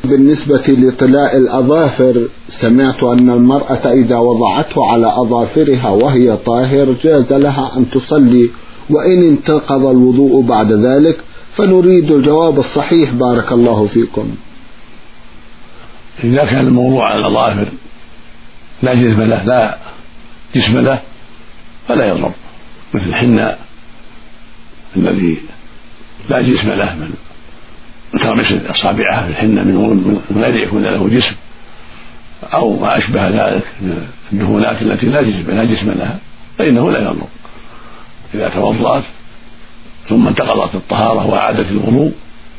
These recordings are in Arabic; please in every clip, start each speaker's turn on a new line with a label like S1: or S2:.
S1: بالنسبة لطلاء الأظافر، سمعت أن المرأة إذا وضعته على أظافرها وهي طاهر جاز لها أن تصلي وإن انتقض الوضوء بعد ذلك، فنريد الجواب الصحيح بارك الله فيكم.
S2: إذا كان الموضوع على الأظافر لا جسم له فلا يضرب، مثل الحناء الذي لا جسم له من ترمس أصابعها في الحنة من غير يكون له جسم، أو ما أشبه ذلك من الدهونات التي لا جسم لها، فإنه لا يضر. إذا توضأت ثم انتقضت الطهارة وأعادت الوضوء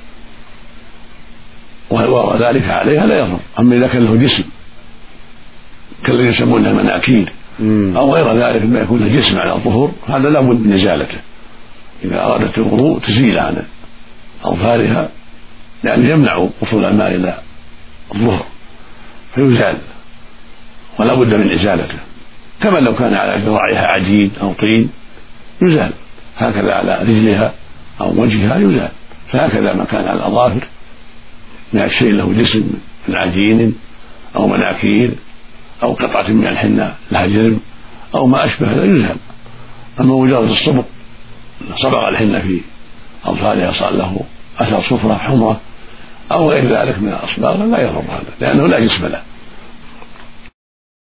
S2: وذلك عليها لا يضر. أما إذا كان له جسم كالذي يسمونه مناكير أو غير ذلك ما يكون له جسم على الظهور، هذا لا بد من إزالته. إذا أرادت الوضوء تزيل عن أظفارها، لأنه يمنع وصول الماء إلى الظهر فيزال ولا بد من إزالته، كما لو كان على ذراعها عجين أو طين يزال، هكذا على رجلها أو وجهها يزال. فهكذا ما كان على الأظافر من الشيء له جسم من عجين أو مناكير أو قطعة من الحنة لها جرم أو ما أشبه لا يزال. أما مجرد صبغ الحنة في أظفارها صار له أثر صفرة حمرة أو غير ذلك من الأصباغ لا يضر هذا، لأنه لا جسم له.